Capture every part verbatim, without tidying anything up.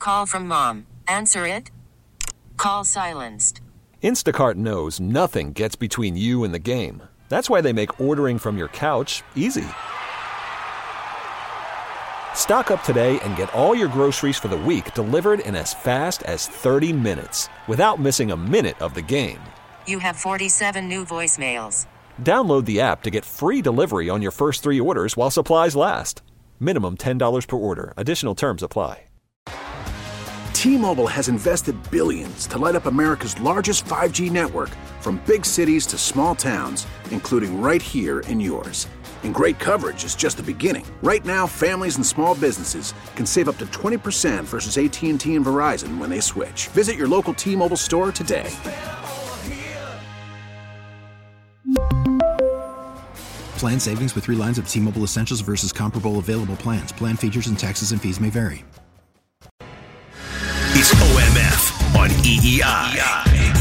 call from mom. Answer it. Call silenced. Instacart knows nothing gets between you and the game. That's why they make ordering from your couch easy. Stock up today and get all your groceries for the week delivered in as fast as thirty minutes without missing a minute of the game. You have forty-seven new voicemails. Download the app to get free delivery on your first three orders while supplies last. Minimum ten dollars per order. Additional terms apply. T-Mobile has invested billions to light up America's largest five G network, from big cities to small towns, including right here in yours. And great coverage is just the beginning. Right now, families and small businesses can save up to twenty percent versus A T and T and Verizon when they switch. Visit your local T-Mobile store today. Plan savings with three lines of T-Mobile Essentials versus comparable available plans. Plan features and taxes and fees may vary. It's O M F on E E I.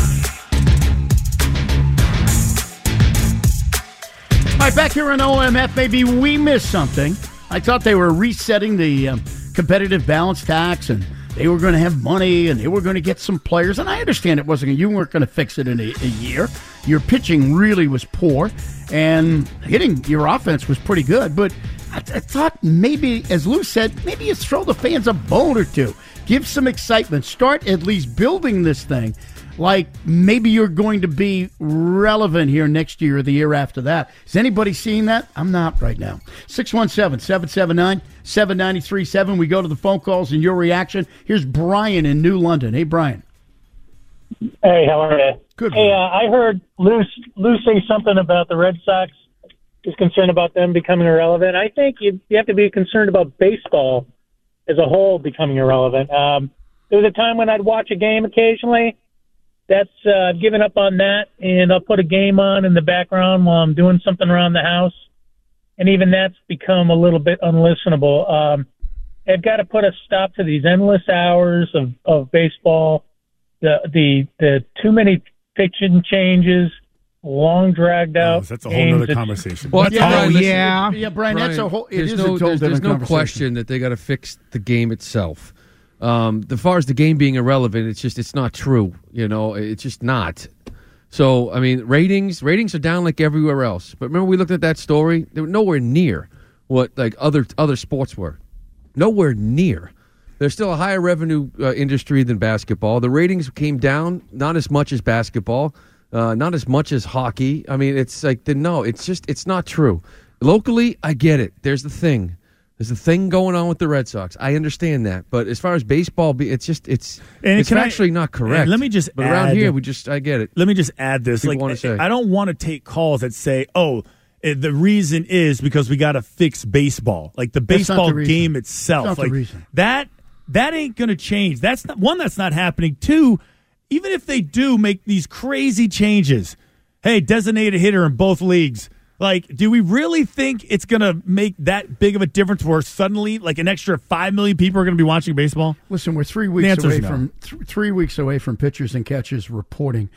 All right, back here on O M F, maybe we missed something. I thought they were resetting the um, competitive balance tax, and they were going to have money, and they were going to get some players. And I understand it wasn't. You weren't going to fix it in a, a year. Your pitching really was poor, and hitting your offense was pretty good. But I, I thought maybe, as Lou said, maybe you throw the fans a bone or two. Give some excitement. Start at least building this thing. Like maybe you're going to be relevant here next year or the year after that. Is anybody seeing that? I'm not right now. six one seven, seven seven nine, seven nine three seven. We go to the phone calls and your reaction. Here's Brian in New London. Hey, Brian. Hey, how are you? Good. Hey, uh, I heard Lou, Lou say something about the Red Sox. He's concerned about them becoming irrelevant. I think you, you have to be concerned about baseball as a whole becoming irrelevant. Um, there was a time when I'd watch a game occasionally. That's uh, I've given up on that, and I'll put a game on in the background while I'm doing something around the house, and even that's become a little bit unlistenable. Um, I've got to put a stop to these endless hours of, of baseball, the the the too many pitching changes, long dragged out. Oh, that's a whole games. other conversation. Well, yeah, oh, Brian, yeah. yeah, Brian, Brian, that's a whole. It there's is no, a total there's, there's different no conversation. question that they got to fix the game itself. Um, as far as the game being irrelevant, it's just it's not true. You know, it's just not. So, I mean, ratings ratings are down like everywhere else. But remember, we looked at that story. They were nowhere near what like other other sports were. Nowhere near. There's still a higher revenue uh, industry than basketball. The ratings came down, not as much as basketball, uh, not as much as hockey. I mean, it's like the, no, it's just it's not true. Locally, I get it. There's the thing. There's a thing going on with the Red Sox. I understand that, but as far as baseball, it's just it's And it's can I- actually not correct. and let me just but around add- here, we just I get it. Let me just add this. People Like, wanna say. I don't want to take calls that say, "Oh, eh, the reason is because we got to fix baseball." Like the That's not baseball the reason. game itself. That's not like the reason. that that ain't going to change. That's not one. That's not happening. Two, even if they do make these crazy changes, hey, designated hitter in both leagues. Like, do we really think it's going to make that big of a difference where suddenly, like, an extra five million people are going to be watching baseball? Listen, we're three The weeks answer's away no. from th- three weeks away from pitchers and catchers reporting,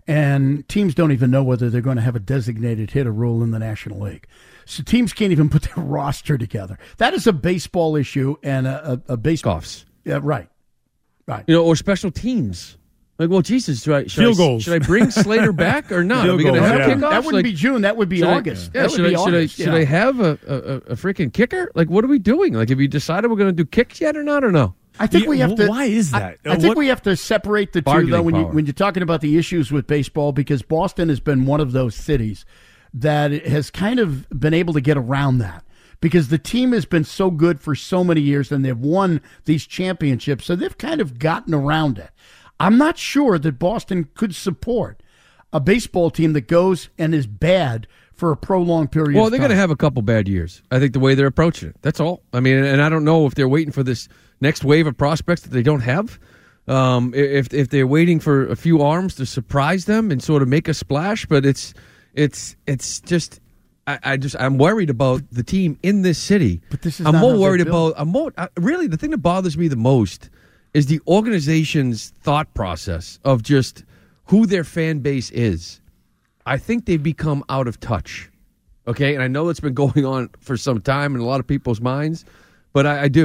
and teams don't even know whether they're going to have a designated hitter rule in the National League. So teams can't even put their roster together. That is a baseball issue and a, a, a baseball. Offs. Yeah, right, right. You know, or special teams. Like, well, Jesus, should I, should Field I, goals. Should I bring Slater back or not? Field Are we going to goals, have yeah. kickoffs? That wouldn't Like, be June. That would be should I- August. yeah, that would should be I, should I August. should yeah. I have a, a, a freaking kicker? Like, what are we doing? Like, have you decided we're going to do kicks yet or not or no? I think we Yeah, have to. why is I- that? I, Uh, think what- we have to separate the two, Bargaining though, when you power. when you're talking about the issues with baseball, because Boston has been one of those cities that has kind of been able to get around that. Because the team has been so good for so many years and they've won these championships, so they've kind of gotten around it. I'm not sure that Boston could support a baseball team that goes and is bad for a prolonged period Well, of they're time. going to have a couple bad years. I think the way they're approaching it. That's all. I mean, and I don't know if they're waiting for this next wave of prospects that they don't have. Um, if if they're waiting for a few arms to surprise them and sort of make a splash, but it's it's it's just. I, I just I'm worried about the team in this city. But this is I'm not more how they're worried built. about. I'm more uh, really the thing that bothers me the most is the organization's thought process of just who their fan base is. I think they've become out of touch. Okay, and I know it's been going on for some time in a lot of people's minds, but I, I do.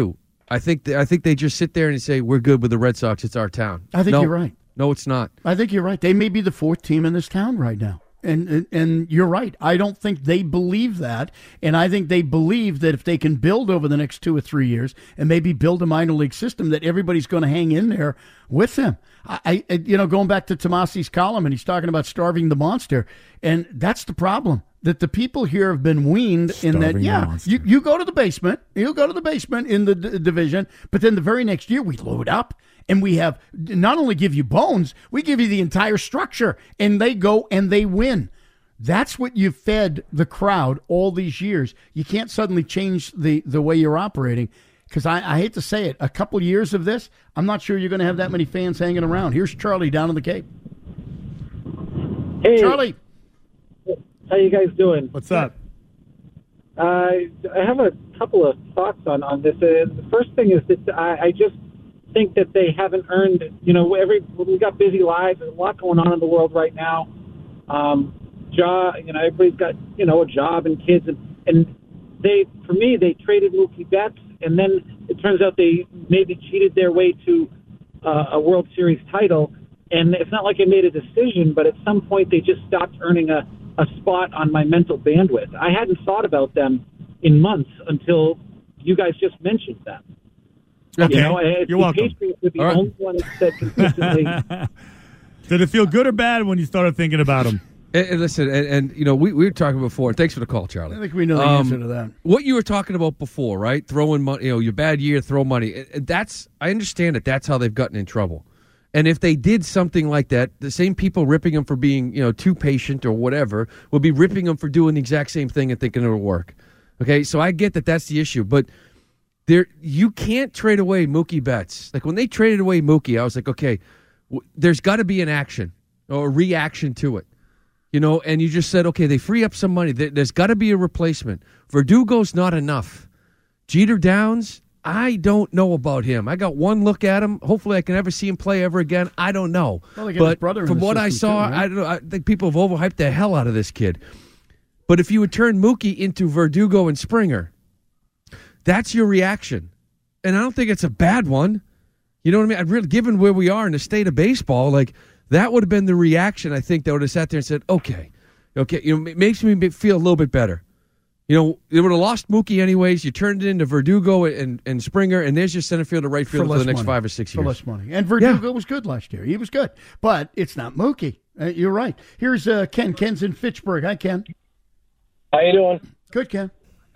I think th- I think they just sit there and say, we're good with the Red Sox. It's our town. I think no, you're right. No, it's not. I think you're right. They may be the fourth team in this town right now. And, and and you're right. I don't think they believe that. And I think they believe that if they can build over the next two or three years and maybe build a minor league system, that everybody's going to hang in there with them. I, I you know, going back to Tomasi's column, and he's talking about starving the monster. And that's the problem, that the people here have been weaned in that, yeah, you, you go to the basement, you go to the basement in the d- division, but then the very next year we load up. And we have not only give you bones, we give you the entire structure, and they go and they win. That's what you fed the crowd all these years. You can't suddenly change the, the way you're operating, because I, I hate to say it, a couple years of this, I'm not sure you're going to have that many fans hanging around. Here's Charlie down in the Cape. Hey, Charlie. How you guys doing? What's up? Uh, I have a couple of thoughts on, on this. Uh, the first thing is that I, I just think that they haven't earned, you know, every we've got busy lives. There's a lot going on in the world right now. Um, job, you know, everybody's got, you know, a job and kids, and, and they, for me, they traded Mookie Betts, and then it turns out they maybe cheated their way to uh, a World Series title. And it's not like I made a decision, but at some point they just stopped earning a, a spot on my mental bandwidth. I hadn't thought about them in months until you guys just mentioned them. Okay, you know, you're welcome. Patriots were the All right. only one that said consistently. Did it feel good or bad when you started thinking about them? And, and listen, and, and you know, we, we were talking before. Thanks for the call, Charlie. I think we know the Um, answer to that. What you were talking about before, right? Throwing money, you know, your bad year, throw money. And- and That's I understand that. That's how they've gotten in trouble. And if they did something like that, the same people ripping them for being, you know, too patient or whatever would be ripping them for doing the exact same thing and thinking it'll work. Okay, so I get that that's the issue, but there you can't trade away Mookie Betts. Like when they traded away Mookie, I was like, okay, w- there's got to be an action or a reaction to it. You know, and you just said, okay, they free up some money. There, there's got to be a replacement. Verdugo's not enough. Jeter Downs, I don't know about him. I got one look at him. Hopefully I can never see him play ever again. I don't know. Well, they got his but brother in from the what I system saw, too, right? I don't know. I think people have overhyped the hell out of this kid. But if you would turn Mookie into Verdugo and Springer, that's your reaction. And I don't think it's a bad one. You know what I mean? I'd really, given where we are in the state of baseball, like that would have been the reaction. I think that would have sat there and said, "Okay, okay," you know, it makes me feel a little bit better. You know, they would have lost Mookie anyways. You turned it into Verdugo and, and Springer, and there's your center fielder, right fielder for, less the next money. five or six For years. less money. And Verdugo was good last year. He was good. But it's not Mookie. Uh, you're right. Here's uh, Ken. Ken's in Fitchburg. Hi, Ken. How you doing? Good, Ken.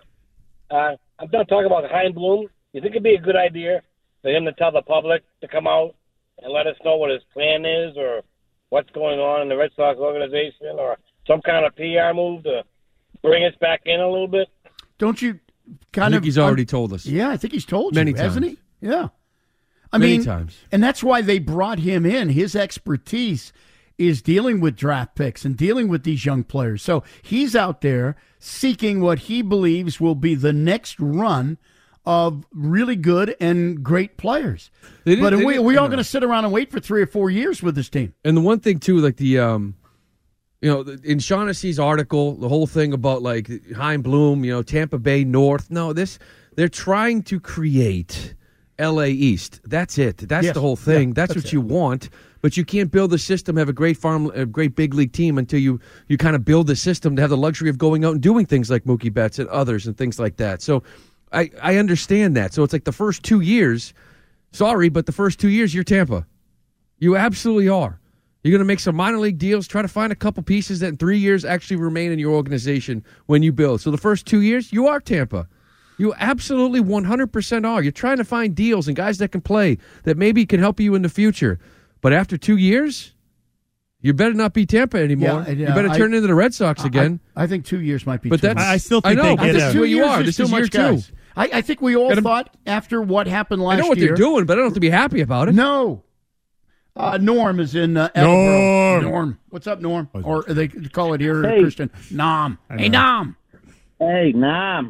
Uh, I'm done talking about Hein Bloom. You think it'd be a good idea for him to tell the public to come out and let us know what his plan is or what's going on in the Red Sox organization or some kind of P R move to bring us back in a little bit? Don't you kind I think of... he's already told us. Yeah, I think he's told Many you, hasn't times. he? Yeah. I Many mean, times. And that's why they brought him in. His expertise is dealing with draft picks and dealing with these young players. So he's out there seeking what he believes will be the next run of really good and great players. They didn't- But they we, didn't- we I all know. going to sit around and wait for three or four years with this team. And the one thing too, like the, um, you know, the- in Shaughnessy's article, the whole thing about like Hein Bloom, you know, Tampa Bay North. No, this they're trying to create L A East. That's it. That's Yes. the whole thing. Yeah, that's, that's what it. you want. But you can't build a system, have a great farm, a great big league team until you you kind of build the system to have the luxury of going out and doing things like Mookie Betts and others and things like that. So I I understand that. So it's like the first two years. Sorry, but the first two years you're Tampa. You absolutely are. You're going to make some minor league deals, try to find a couple pieces that in three years actually remain in your organization when you build. So the first two years, you are Tampa. You absolutely one hundred percent are. You're trying to find deals and guys that can play that maybe can help you in the future. But after two years, you better not be Tampa anymore. Yeah, yeah, you better I- turn into the Red Sox again. I, I think two years might be But too that's- much. I still I think know, they but get this a, is where you years are. is This too is year much, two. guys. I, I think we all Gotta- thought after what happened last I know what year. they're doing, but I don't have to be happy about it. No. Uh, Norm is in uh, Norm. Attleboro. Norm. What's up, Norm? Oh, Or they call it here, Hey. Christian. Nom. I Hey, know. Nom. Hey, Nam.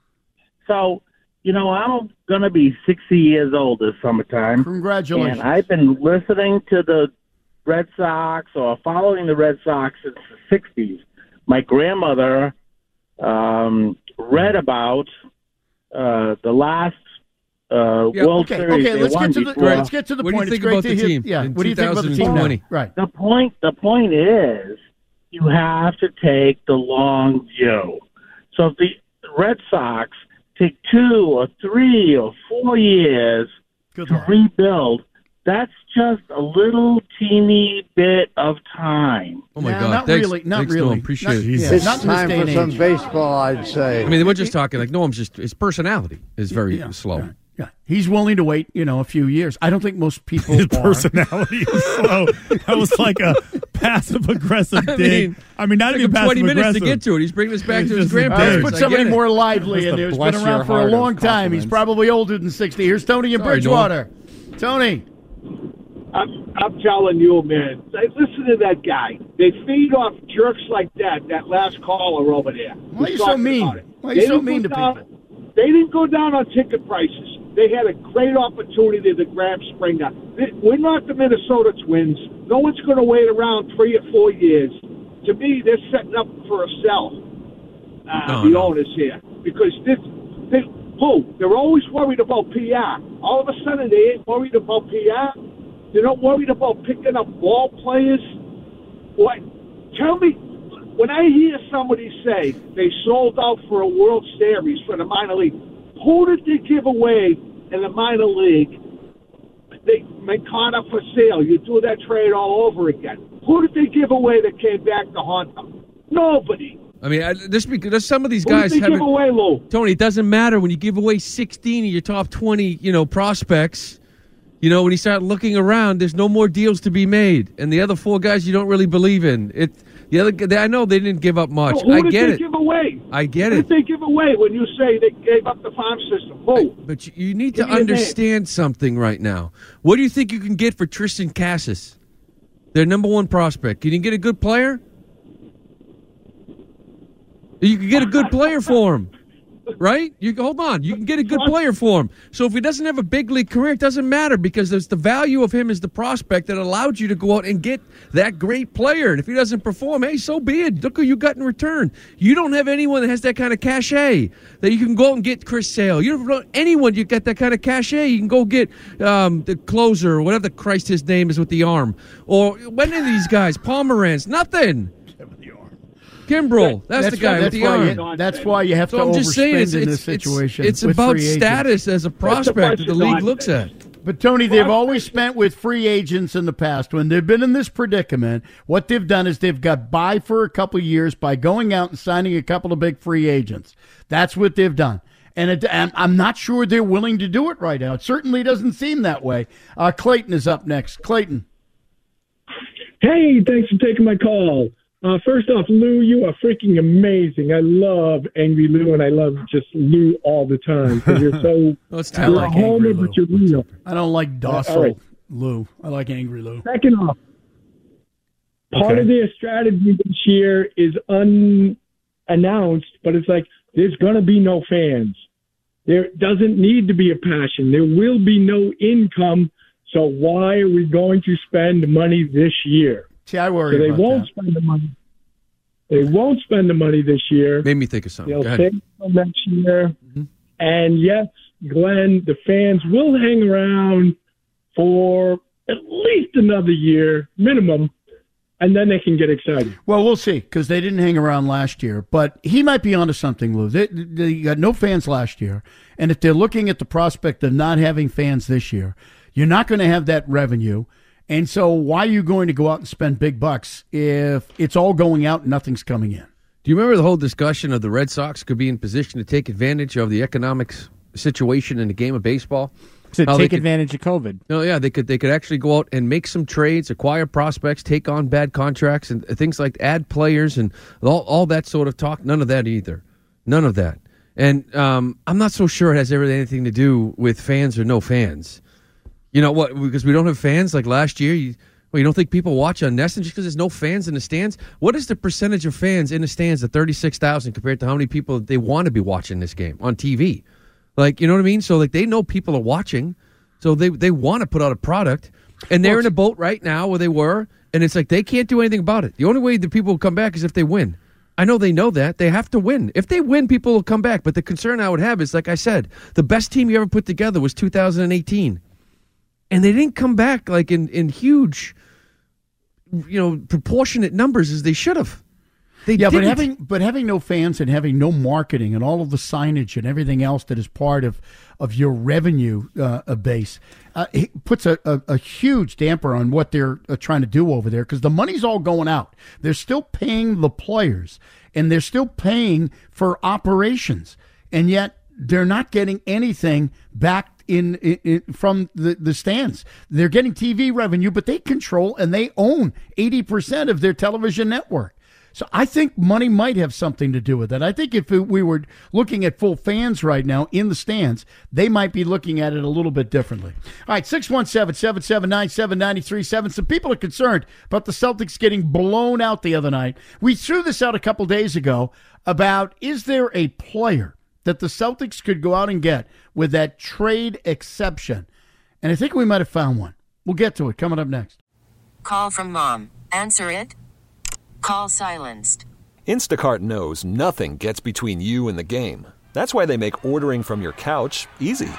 So, you know, I'm going to be sixty years old this summertime. Congratulations. And I've been listening to the Red Sox or following the Red Sox since the sixties. My grandmother um, read about uh, the last uh, Yeah, World okay, Series. okay. they Let's won get to the before. let's get to the What do you point. think It's great about to the hear. team Yeah. in What do you think about the team now? twenty twenty? Right. The point, the point is, you have to take the long view. So if the Red Sox take two or three or four years Good to luck. rebuild, that's just a little teeny bit of time. Oh my No, God! not Thanks, really, not thanks, really. Noam. Appreciate Not- it. yeah, It's not in this time day for and some age. baseball, I'd say. I mean, we're just talking like Noam's just his personality is very Yeah, slow. yeah, yeah. He's willing to wait, you know, a few years. I don't think most people His are. personality is slow. That was like a passive aggressive I dig. mean, I mean, not Took even him twenty passive minutes to aggressive. get to it. He's bringing us back He's to his just a Let's dig. grandparents. put I somebody get it. more lively in the there who's bless been your around for a heart of long time. He's compliments. probably older than sixty. Here's Tony in Sorry, Bridgewater. Tony. I'm, I'm telling you, man. Hey, listen to that guy. They feed off jerks like that. That last caller over there. Why are you was so talking mean? about it. Why are you They so didn't mean go to down- people? They didn't go down on ticket prices. They had a great opportunity to grab Springer. They- We're not the Minnesota Twins. No one's going to wait around three or four years. To me, they're setting up for a sell. Uh, No, the no. owners here, because this, they, who they're always worried about P R. All of a sudden, they ain't worried about P R. They're not worried about picking up ball players. What? Tell me, when I hear somebody say they sold out for a World Series for the minor league, who did they give away in the minor league? They Mancana for sale. You do that trade all over again. Who did they give away that came back to haunt them? Nobody. I mean, I, there's, there's some of these Who guys did they haven't. give away, Lou? Tony, it doesn't matter when you give away sixteen of your top twenty, you know, prospects. You know, when you start looking around, there's no more deals to be made, and the other four guys you don't really believe in. It. The other, they, I know they didn't give up much. Well, who I did get they it. give away? I get Who it. did they give away when you say they gave up the farm system? Who? But you, you need Give to me a name. understand something right now. What do you think you can get for Tristan Cassis? Their number one prospect. Can you get a good player? You can get a good player for him, right? You hold on. You can get a good player for him. So if he doesn't have a big league career, it doesn't matter because there's the value of him as the prospect that allowed you to go out and get that great player. And if he doesn't perform, hey, so be it. Look who you got in return. You don't have anyone that has that kind of cachet that you can go out and get Chris Sale. You don't know anyone you get that kind of cachet. You can go get um, the closer or whatever the Christ his name is with the arm. Or when are these guys? Pomeranz, nothing. Kimbrel, that's, That's the guy why- with the that's why arm. you- that's why you have so to I'm just saying, overspend it's, in it's, this situation It's, it's with about free agents. status as a prospect that the league looks at. But, Tony, they've always spent with free agents in the past. When they've been in this predicament, what they've done is they've got by for a couple of years by going out and signing a couple of big free agents. That's what they've done. And, it, and I'm not sure they're willing to do it right now. It certainly doesn't seem that way. Uh, Clayton is up next. Clayton. Hey, thanks for taking my call. Uh, first off, Lou, you are freaking amazing. I love Angry Lou, and I love just Lou all the time because you're so I you're like a homer, Angry Lou. but you're real. I don't like Uh, docile all right. Lou. I like Angry Lou. Second off, part Okay. of their strategy this year is unannounced, but it's like there's going to be no fans. There doesn't need to be a passion. There will be no income. So why are we going to spend money this year? See, I worry so they about won't that. spend the money. They won't spend the money this year. Made me think of something. They'll Go ahead. save it till next year. Mm-hmm. And yes, Glenn, the fans will hang around for at least another year minimum, and then they can get excited. Well, we'll see because they didn't hang around last year. But he might be onto something, Lou. They, they got no fans last year, and if they're looking at the prospect of not having fans this year, you're not going to have that revenue. And so, why are you going to go out and spend big bucks if it's all going out and nothing's coming in? Do you remember the whole discussion of the Red Sox could be in position to take advantage of the economic situation in the game of baseball? To How they take could- advantage of COVID. No, yeah, they could they could actually go out and make some trades, acquire prospects, take on bad contracts, and things like add players and all, all that sort of talk. None of that either. None of that. And um, I'm not so sure it has everything anything to do with fans or no fans. You know what? Because we don't have fans like last year. You, well, you don't think people watch on Nesson just because there's no fans in the stands? What is the percentage of fans in the stands at thirty-six thousand compared to how many people they want to be watching this game on T V? Like, you know what I mean? So, like, they know people are watching, so they, they want to put out a product, and they're in a boat right now where they were, and it's like they can't do anything about it. The only way that people will come back is if they win. I know they know that. They have to win. If they win, people will come back. But the concern I would have is, like I said, the best team you ever put together was two thousand eighteen. And they didn't come back like in, in huge, you know, proportionate numbers as they should have. They yeah, didn't. but having but having no fans and having no marketing and all of the signage and everything else that is part of, of your revenue uh, base uh, it puts a, a, a huge damper on what they're uh, trying to do over there because the money's all going out. They're still paying the players and they're still paying for operations, and yet they're not getting anything back in, in, in from the, the stands. They're getting T V revenue, but they control and they own eighty percent of their television network. So I think money might have something to do with it. I think if we were looking at full fans right now in the stands, they might be looking at it a little bit differently. All right, six one seven, seven seven nine, seven nine three seven. Some people are concerned about the Celtics getting blown out the other night. We threw this out a couple days ago about is there a player that the Celtics could go out and get with that trade exception? And I think we might have found one. We'll get to it coming up next. Call from mom. Answer it. Call silenced. Instacart knows nothing gets between you and the game. That's why they make ordering from your couch easy.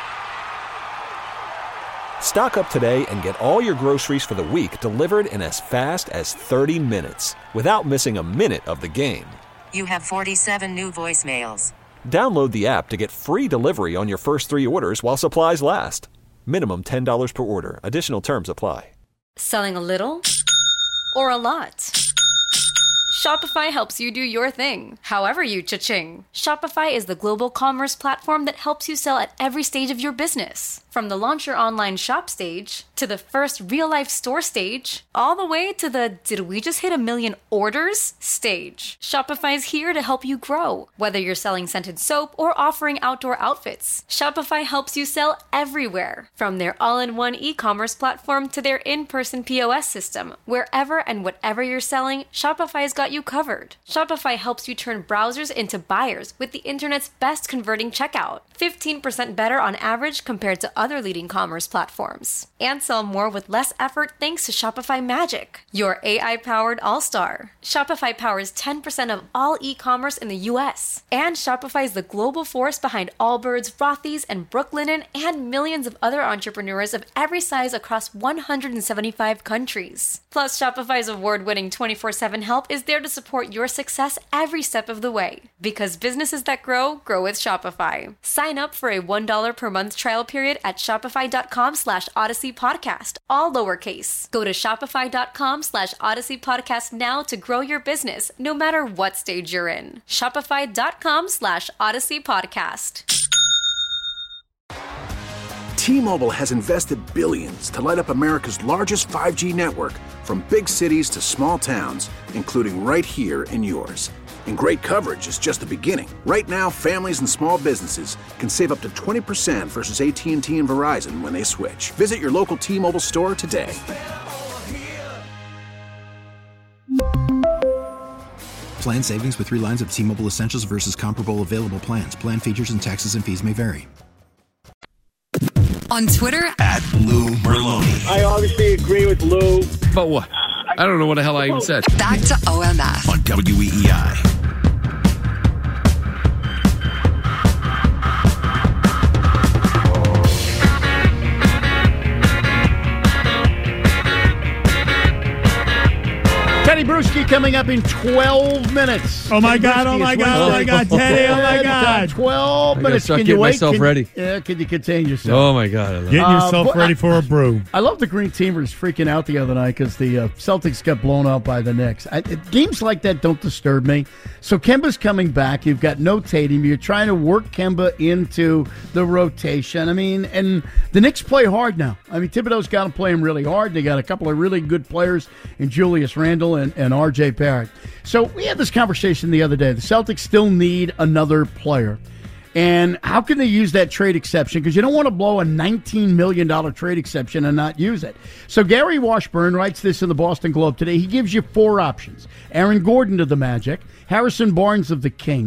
Stock up today and get all your groceries for the week delivered in as fast as thirty minutes without missing a minute of the game. You have forty-seven new voicemails. Download the app to get free delivery on your first three orders while supplies last. Minimum ten dollars per order. Additional terms apply. Selling a little or a lot? Shopify helps you do your thing, however you cha-ching. Shopify is the global commerce platform that helps you sell at every stage of your business. From the launch your online shop stage, to the first real-life store stage, all the way to the did we just hit a million orders stage. Shopify's here to help you grow. Whether you're selling scented soap or offering outdoor outfits, Shopify helps you sell everywhere. From their all-in-one e-commerce platform to their in-person P O S system, wherever and whatever you're selling, Shopify's got you covered. Shopify helps you turn browsers into buyers with the internet's best converting checkout. fifteen percent better on average compared to other leading commerce platforms. And sell more with less effort thanks to Shopify Magic, your A I-powered all-star. Shopify powers ten percent of all e-commerce in the U S. And Shopify is the global force behind Allbirds, Rothy's, and Brooklinen, and millions of other entrepreneurs of every size across one hundred seventy-five countries. Plus, Shopify's award-winning twenty-four seven help is there to support your success every step of the way. Because businesses that grow, grow with Shopify. Sign up for a one dollar per month trial period at shopify.com slash Odyssey Podcast, all lowercase. Go to shopify.com slash Odyssey Podcast now to grow your business, no matter what stage you're in. Shopify.com slash Odyssey Podcast. T-Mobile has invested billions to light up America's largest five G network, from big cities to small towns, including right here in yours. And great coverage is just the beginning. Right now, families and small businesses can save up to twenty percent versus A T and T and Verizon when they switch. Visit your local T-Mobile store today. Plan savings with three lines of T-Mobile Essentials versus comparable available plans. Plan features and taxes and fees may vary. On Twitter, at Lou Merloni. I obviously agree with Lou. But what? I don't know what the hell I even said. Back to O M F. On W E E I. Teddy Bruschi coming up in twelve minutes. Oh, my Teddy God, Bruschi oh, my is God, oh, my God, Teddy, oh, my God. twelve I minutes. gotta Can get you wait? myself Can, ready. Yeah, can you contain yourself? Oh, my God. I love Getting yourself Uh, ready for a brew. I love the Green Teamers freaking out the other night because the uh, Celtics got blown out by the Knicks. I, it, games like that don't disturb me. So Kemba's coming back. You've got no Tatum. You're trying to work Kemba into the rotation. I mean, and the Knicks play hard now. I mean, Thibodeau's got to play him really hard. They got a couple of really good players in Julius Randle and, and R J Barrett. So we had this conversation the other day. The Celtics still need another player. And how can they use that trade exception? Because you don't want to blow a nineteen million dollars trade exception and not use it. So Gary Washburn writes this in the Boston Globe today. He gives you four options. Aaron Gordon to the Magic, Harrison Barnes of the Kings,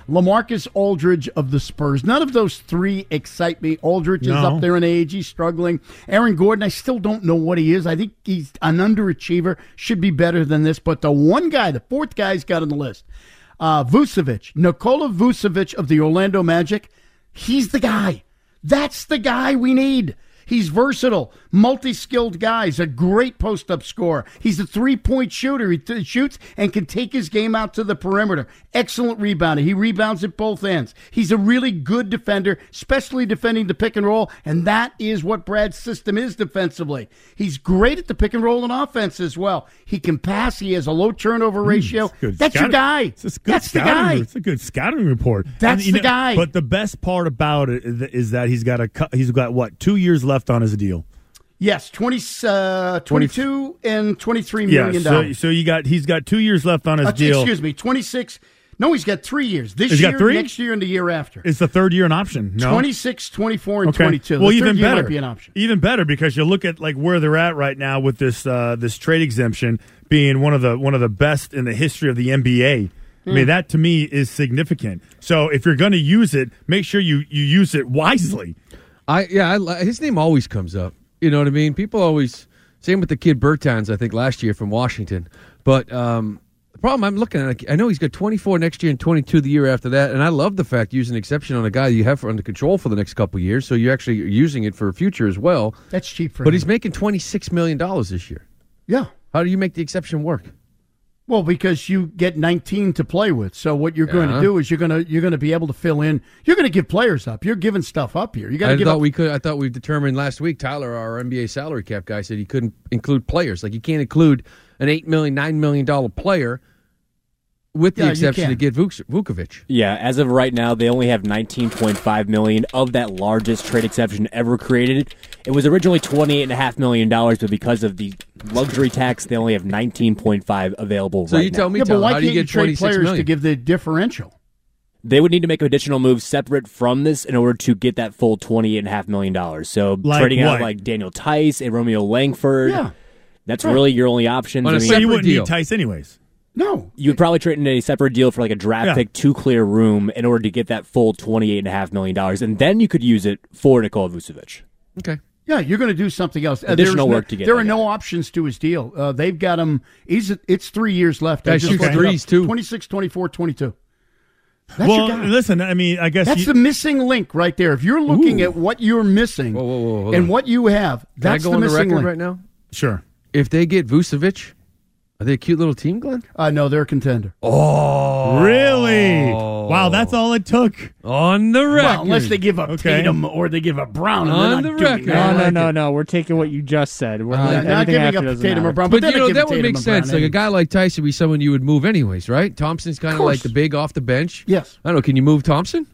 LaMarcus Aldridge of the Spurs. None of those three excite me. Aldridge is No. up there in age. He's struggling. Aaron Gordon, I still don't know what he is. I think he's an underachiever. Should be better than this. But the one guy, the fourth guy he's got on the list, uh, Vucevic, Nikola Vucevic of the Orlando Magic, he's the guy. That's the guy we need. He's versatile, multi-skilled guy. He's a great post-up scorer. He's a three-point shooter. He th- shoots and can take his game out to the perimeter. Excellent rebounder. He rebounds at both ends. He's a really good defender, especially defending the pick and roll, and that is what Brad's system is defensively. He's great at the pick and roll and offense as well. He can pass. He has a low turnover ratio. Good That's your scouting- guy. It's a good That's the scouting guy. re- It's a good scouting report. That's And, you the know, guy. But the best part about it is that- is that he's got a cu- he's got what two years left on his deal. Yes, twenty, uh, twenty-two and twenty-three Yeah, million so, dollars. so you got he's got two years left on his Uh, deal. Excuse me, twenty-six. No, he's got three years. This He's year, got three? next year, and the year after. It's the third year an option. No? twenty-six, twenty-four, and Okay. twenty-two. Well, the even third year better. might be an option. Even better because you look at like where they're at right now with this uh, this trade exemption being one of the one of the best in the history of the N B A. I mean, Mm. that to me is significant. So if you're going to use it, make sure you, you use it wisely. I yeah, I, li- his name always comes up. You know what I mean? People always same with the kid Bertans, I think last year from Washington. But um, the problem I'm looking at, I know he's got twenty-four next year and twenty-two the year after that, and I love the fact you use an exception on a guy you have for under control for the next couple of years, so you're actually using it for a future as well. That's cheap for But him. he's making twenty-six million dollars this year. Yeah. How do you make the exception work? Well, because you get nineteen to play with. So what you're going to Yeah. do is you're going to you're going to be able to fill in. You're going to give players up. You're giving stuff up here. You got to I give thought up. we could. I thought we determined last week. Tyler, our N B A salary cap guy, said he couldn't include players. Like you can't include an eight million, nine million dollar player, with the Yeah, you exception to can. get Vuk- Vukovic. Yeah, as of right now, they only have nineteen point five million dollars of that largest trade exception ever created. It was originally twenty-eight point five million dollars, but because of the luxury tax, they only have nineteen point five available So right you tell now. me, yeah, but Tyler, why how do you can't you get trade twenty-six players million? to give the differential? They would need to make additional moves separate from this in order to get that full twenty-eight point five million dollars. So Like trading out what? like Daniel Tice and Romeo Langford, Yeah. that's Right. really your only options. On a I mean, so you wouldn't need Tice anyways. No. You would probably trade in a separate deal for like a draft Yeah. pick to clear room in order to get that full twenty-eight point five million dollars, and then you could use it for Nikola Vucevic. Okay. Yeah, you're going to do something else. Uh, Additional there's work no, to get There that are no options to his deal. Uh, they've got him. He's it's three years left. I Guy just shoots looked it threes, up. too. twenty-six, twenty-four, twenty-two. That's well, your guy. listen, I mean, I guess That's you, the missing link right there. If you're looking Ooh. at what you're missing Whoa, whoa, whoa, hold and on. what you have, Can I that's go the on the missing record link. right now? Sure. If they get Vucevic, are they a cute little team, Glenn? Uh, no, they're a contender. Oh, Really? Wow, that's all it took. On the record. Well, unless they give up Okay. Tatum or they give up Brown. And On they're not the doing record. that. No, no, like no, it. no. We're taking what you just said. We're Uh, everything not giving after up doesn't Tatum matter. or Brown. But, But, you then know, they that give would Tatum make and sense. Brown Like a anyway. guy like Tyson would be someone you would move anyways, right? Thompson's kind of Of like course. the big off the bench. Yes. I don't know. Can you move Thompson?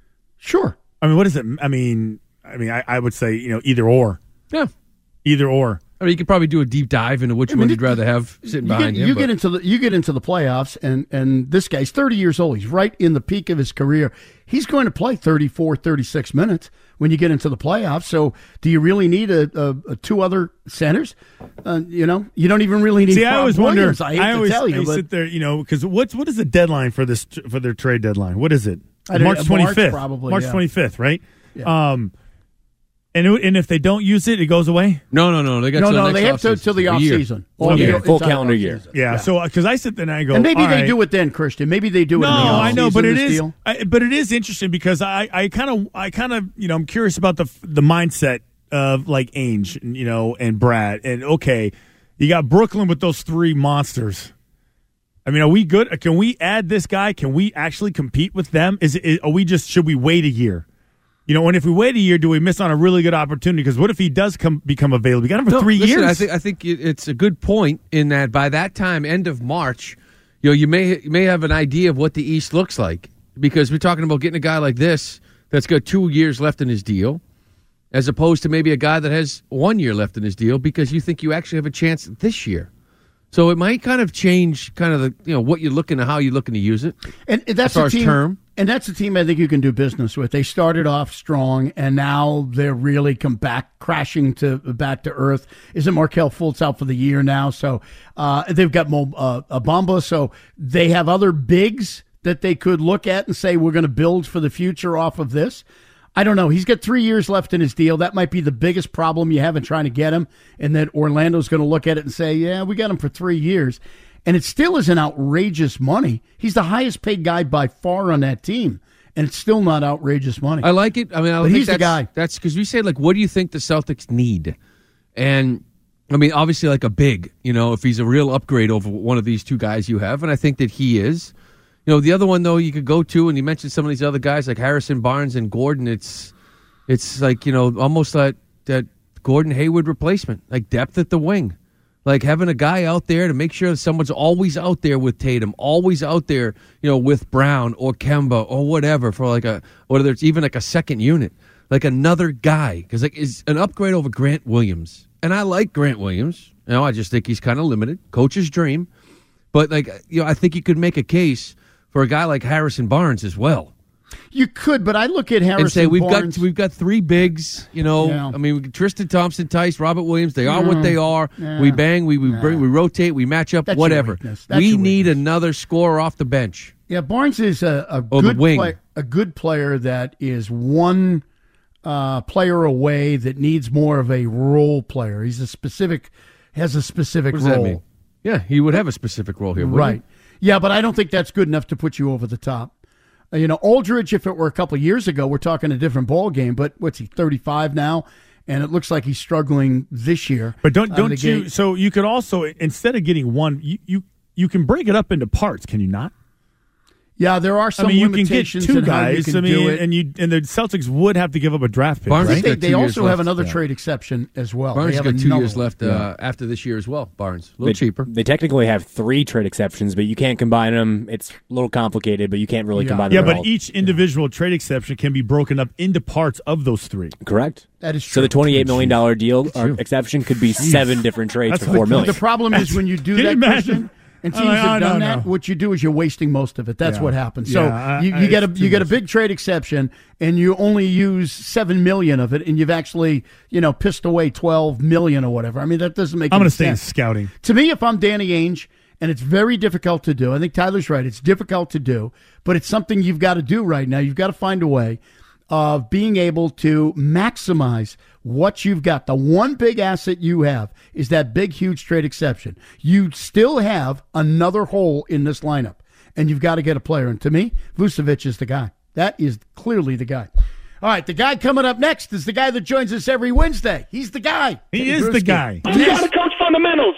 Sure. I mean, what is it? I mean, I mean, I, I would say you know either or, Yeah. either or. I mean, you could probably do a deep dive into which I mean, one it- you'd rather have sitting You behind get, him. you but- get into the you get into the playoffs, and and this guy's thirty years old. He's right in the peak of his career. He's going to play thirty-four, thirty-six minutes when you get into the playoffs. So, do you really need a, a, a two other centers? Uh, you know, you don't even really need. See, I Bob always wonder. Williams, I hate to always tell you, I but sit there, you know, because what's what is the deadline for this for their trade deadline? What is it? I don't- March March, twenty fifth, probably, March yeah. twenty fifth, right? Yeah. Um, and it, and if they don't use it, it goes away. No, no, no. They got no, till no, next they have to offseason. till the A off year. season. Full Or year, the full entire calendar off year. season. Yeah. So because I sit there and I go, and maybe all they right. do it then, Christian. Maybe they do it. No, in the I know, but it this is, deal. I, but it is interesting because I, I kind of, I kind of, you know, I'm curious about the the mindset of like Ainge, you know, and Brad, and okay, you got Brooklyn with those three monsters. I mean, are we good? Can we add this guy? Can we actually compete with them? Is it? Are we just? Should we wait a year? You know, and if we wait a year, do we miss on a really good opportunity? Because what if he does come become available? We got him for No, three listen, years. I think I think it- it's a good point in that by that time, end of March, you know, you may you may have an idea of what the East looks like because we're talking about getting a guy like this that's got two years left in his deal, as opposed to maybe a guy that has one year left in his deal because you think you actually have a chance this year. So it might kind of change kind of the you know what you're looking at, how you're looking to use it, And and that's as far a as team, term. And that's a team I think you can do business with. They started off strong, and now they're really come back crashing to back to earth. Isn't Markelle Fultz out for the year now? So uh, they've got Mo uh, Bamba, so they have other bigs that they could look at and say, we're going to build for the future off of this? I don't know. He's got three years left in his deal. That might be the biggest problem you have in trying to get him, and that Orlando's going to look at it and say, yeah, we got him for three years. And it still isn't outrageous money. He's the highest paid guy by far on that team, and it's still not outrageous money. I like it. I mean, I but think he's that's, the guy. That's because we say, like, what do you think the Celtics need? And, I mean, obviously, like a big, you know, if he's a real upgrade over one of these two guys you have, and I think that he is. You know, the other one, though, you could go to, and you mentioned some of these other guys like Harrison Barnes and Gordon, it's it's like, you know, almost like that Gordon Hayward replacement, like depth at the wing. Like having a guy out there to make sure that someone's always out there with Tatum, always out there, you know, with Brown or Kemba or whatever for like a, whether it's even like a second unit, like another guy. Because like is an upgrade over Grant Williams. And I like Grant Williams. You know, I just think he's kind of limited. Coach's dream. But like, you know, I think you could make a case for a guy like Harrison Barnes as well. You could, but I look at Harrison and say we've Barnes. got we've got three bigs. You know, Yeah. I mean, Tristan Thompson, Tice, Robert Williams. They are No. what they are. Yeah. We bang, we we bring, we rotate, we match up, That's your whatever. weakness. That's We your need another scorer off the bench. Yeah, Barnes is a, a Oh, the good wing. play, a good player that is one uh, player away that needs more of a role player. He's a specific has a specific What does role. that mean? Yeah, he would have a specific role here, wouldn't Right. Yeah, but I don't think that's good enough to put you over the top. Uh, You know, Aldridge, if it were a couple of years ago, we're talking a different ball game. But what's he, thirty-five now? And it looks like he's struggling this year. But don't out of the don't you? gate. So you could also, instead of getting one, you you, you can break it up into parts. Can you not? Yeah, there are some I mean, you can get limitations two in how you guys. can I mean, do it. and you and the Celtics would have to give up a draft pick. Barnes right? has They, got they two also years have left. another Yeah. trade exception as well. Barnes They has have got two another years one. left uh, after this year as well. Barnes, a little They, cheaper. They technically have three trade exceptions, but you can't combine them. It's a little complicated, but you can't really combine Yeah, them at but all. each individual trade exception can be broken up into parts of those three. Correct. That is So true. the twenty-eight million dollars deal or true. exception could be seven different trades That's for what- four million. The problem is when you do Can you that, imagine? Christian, and Oh, teams I have done don't that, know. what you do is you're wasting most of it. That's Yeah. what happens. So Yeah, I- you, I- you get a it's you too get a much. big trade exception, and you only use seven million of it, and you've actually you know pissed away twelve million or whatever. I mean that doesn't make. I'm any going to stay in sense. scouting. To me, if I'm Danny Ainge, and it's very difficult to do, I think Tyler's right. It's difficult to do, but it's something you've got to do right now. You've got to find a way of being able to maximize what you've got. The one big asset you have is that big, huge trade exception. You still have another hole in this lineup, and you've got to get a player. And to me, Vucevic is the guy. That is clearly the guy. All right, the guy coming up next is the guy that joins us every Wednesday. He's the guy. He Teddy is the Bruschi. guy. You gotta coach fundamentals.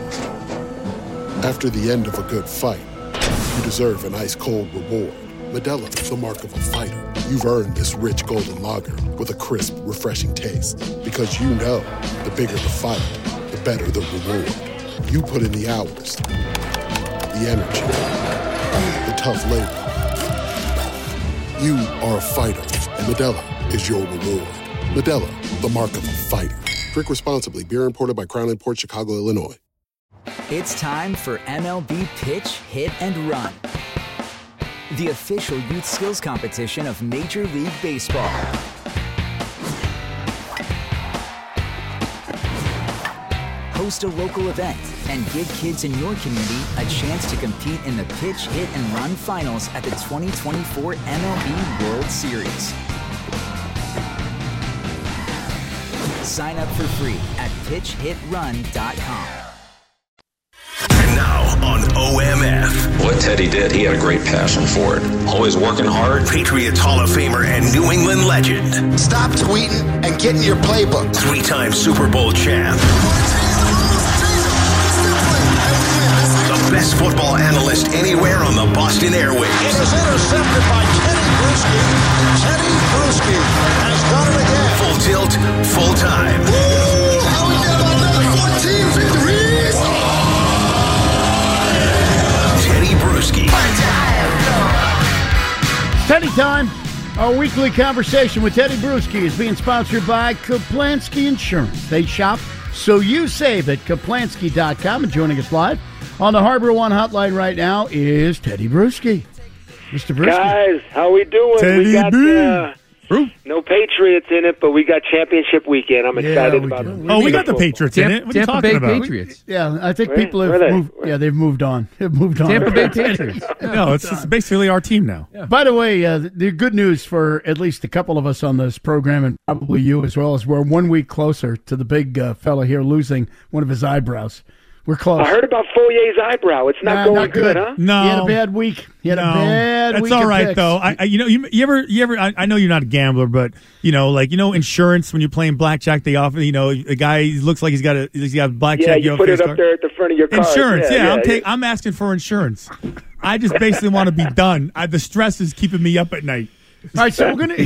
After the end of a good fight, you deserve an ice-cold reward. Modelo is the mark of a fighter. You've earned this rich golden lager with a crisp, refreshing taste. Because you know, the bigger the fight, the better the reward. You put in the hours, the energy, the tough labor. You are a fighter, and Modelo is your reward. Modelo, the mark of a fighter. Drink responsibly. Beer imported by Crown Imports, Chicago, Illinois. It's time for M L B Pitch, Hit, and Run, the official youth skills competition of Major League Baseball. Host a local event and give kids in your community a chance to compete in the Pitch, Hit, and Run finals at the twenty twenty-four M L B World Series. Sign up for free at pitch hit run dot com. And now on O M F. What Teddy did, he had a great passion for it. Always working hard. Patriots Hall of Famer and New England legend. Stop tweeting and get in your playbook. Three-time Super Bowl champ. The best football analyst anywhere on the Boston airwaves. It is intercepted by Teddy Bruschi. Teddy Bruschi has done it again. Full tilt, full time. Woo! How we get another fourteen victories? Teddy Bruschi. Teddy Time, our weekly conversation with Teddy Bruschi is being sponsored by Kaplansky Insurance. They shop so you save at Kaplansky dot com. And joining us live on the Harbor One hotline right now is Teddy Bruschi. Mister Bruschi. Guys, how we doing? Teddy we got B. uh, No Patriots in it, but we got championship weekend. I'm excited we about do. it. Oh, we got the Patriots in it. What are you Tampa talking Bay about? Patriots. Yeah, I think Where- people have where are they? moved. Yeah, they've moved on. They've moved on. Tampa Bay Patriots. No, it's, it's basically our team now. By the way, uh, the good news for at least a couple of us on this program, and probably you as well, is we're one week closer to the big uh, fella here losing one of his eyebrows. We're close. I heard about Foyer's eyebrow. It's not Nah, going not good, good. huh? No, He had a bad week. He had no, a bad that's week. all of right picks. though. I, I, you know, you, you ever, you ever? I, I know you're not a gambler, but you know, like you know, insurance when you're playing blackjack, they offer, you know, a guy looks like he's got a, he's got blackjack. Yeah, you offer put his it up card. there at the front of your car. Insurance, yeah. yeah, I'm yeah. take, I'm asking for insurance. I just basically want to be done. I, the stress is keeping me up at night. All right, so we're gonna.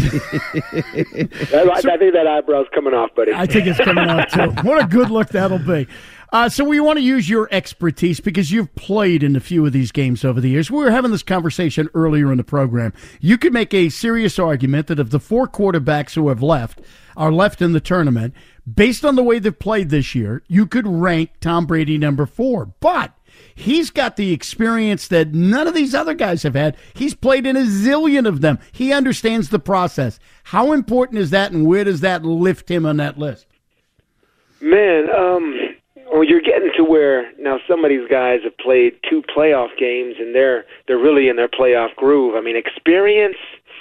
I, I think that eyebrow's coming off, buddy. I think it's coming out too. What a good look that'll be. Uh, so we want to use your expertise because you've played in a few of these games over the years. We were having this conversation earlier in the program. You could make a serious argument that of the four quarterbacks who have left, are left in the tournament, based on the way they've played this year, you could rank Tom Brady number four. But he's got the experience that none of these other guys have had. He's played in a zillion of them. He understands the process. How important is that, and where does that lift him on that list? Man, um, well, you're getting to where now some of these guys have played two playoff games, and they're they're really in their playoff groove. I mean, experience.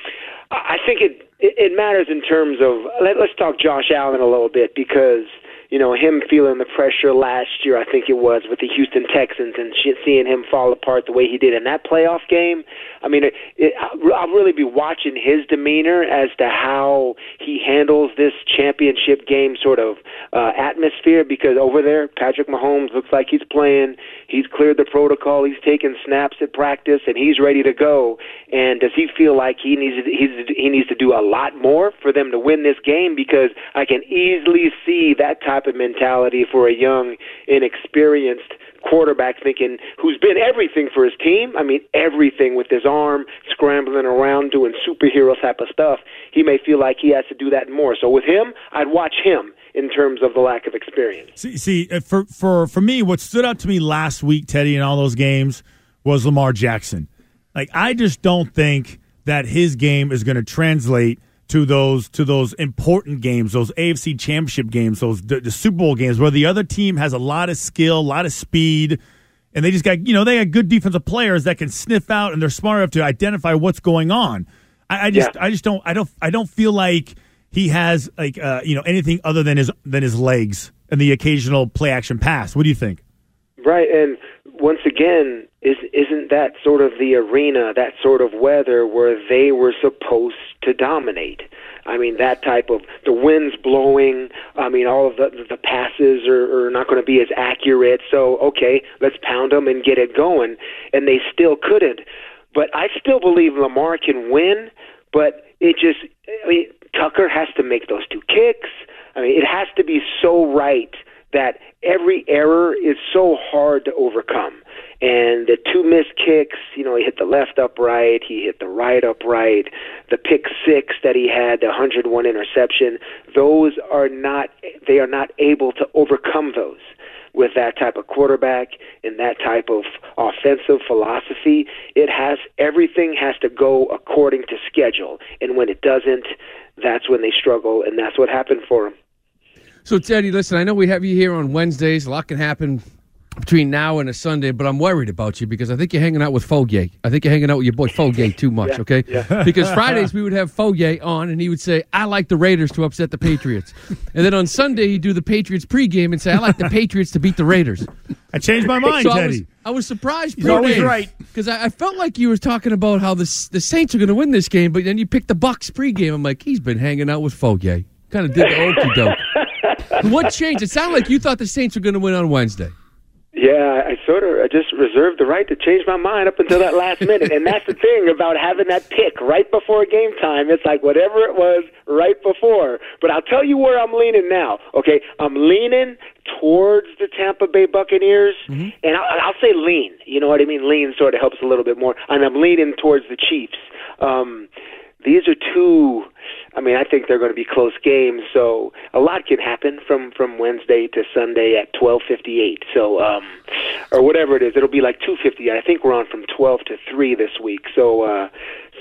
I think it it, it matters in terms of. Let, let's talk Josh Allen a little bit because. You know, him feeling the pressure last year, I think it was, with the Houston Texans and seeing him fall apart the way he did in that playoff game. I mean, it, it, I'll really be watching his demeanor as to how he handles this championship game sort of uh, atmosphere because over there, Patrick Mahomes looks like he's playing. He's cleared the protocol. He's taking snaps at practice, and he's ready to go. And does he feel like he needs to, he's, he needs to do a lot more for them to win this game? Because I can easily see that type of mentality for a young, inexperienced quarterback thinking who's been everything for his team. I mean, everything with his arm, scrambling around, doing superhero type of stuff. He may feel like he has to do that more. So with him, I'd watch him in terms of the lack of experience. See, see for, for, for me, what stood out to me last week, Teddy, in all those games was Lamar Jackson. Like, I just don't think that his game is going to translate to those to those important games, those A F C Championship games, those the, the Super Bowl games, where the other team has a lot of skill, a lot of speed, and they just got you know they got good defensive players that can sniff out and they're smart enough to identify what's going on. I, I just Yeah. I just don't I don't I don't feel like he has like uh, you know anything other than his than his legs and the occasional play action pass. What do you think? Right, and once again, is, isn't that sort of the arena, that sort of weather where they were supposed to dominate? I mean, that type of, the wind's blowing, I mean, all of the, the passes are, are not going to be as accurate, so, okay, let's pound them and get it going, and they still couldn't. But I still believe Lamar can win, but it just, I mean, Tucker has to make those two kicks. I mean, it has to be so right that every error is so hard to overcome. And the two missed kicks, you know, he hit the left upright, he hit the right upright, the pick six that he had, the one hundred one interception, those are not, they are not able to overcome those with that type of quarterback and that type of offensive philosophy. It has, everything has to go according to schedule. And when it doesn't, that's when they struggle, and that's what happened for them. So, Teddy, listen, I know we have you here on Wednesdays. A lot can happen between now and a Sunday, but I'm worried about you because I think you're hanging out with Fogier. I think you're hanging out with your boy Fogier too much, Yeah, okay? yeah. Because Fridays we would have Fogier on, and he would say, I like the Raiders to upset the Patriots. And then on Sunday he'd do the Patriots pregame and say, I like the Patriots to beat the Raiders. I changed my mind, so Teddy. I was, I was surprised. He's always pregame, right. Because I, I felt like you were talking about how the, the Saints are going to win this game, but then you picked the Bucks pregame. I'm like, he's been hanging out with Fogier. Kind of did the okey doke. What changed? It sounded like you thought the Saints were going to win on Wednesday. Yeah, I sort of I just reserved the right to change my mind up until that last minute. And that's the thing about having that pick right before game time. It's like whatever it was right before. But I'll tell you where I'm leaning now, okay? I'm leaning towards the Tampa Bay Buccaneers. Mm-hmm. And I'll, I'll say lean. You know what I mean? Lean sort of helps a little bit more. And I'm leaning towards the Chiefs. Um, these are two... I mean, I think they're going to be close games, so a lot can happen from, from Wednesday to Sunday at twelve fifty-eight. So, um, or whatever it is, it'll be like two fifty. I think we're on from twelve to three this week. So, uh,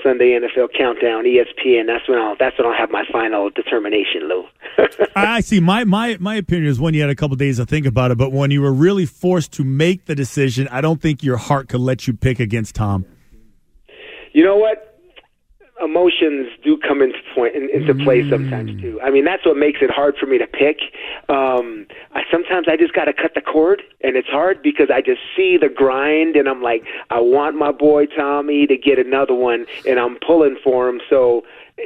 Sunday N F L Countdown, E S P N. That's when I'll that's when I'll have my final determination, Lou. I see. My, my my opinion is when you had a couple days to think about it, but when you were really forced to make the decision, I don't think your heart could let you pick against Tom. You know what? Emotions do come into point in, into play sometimes too. I mean, that's what makes it hard for me to pick. Um, I sometimes I just got to cut the cord, and it's hard because I just see the grind, and I'm like, I want my boy Tommy to get another one, and I'm pulling for him. So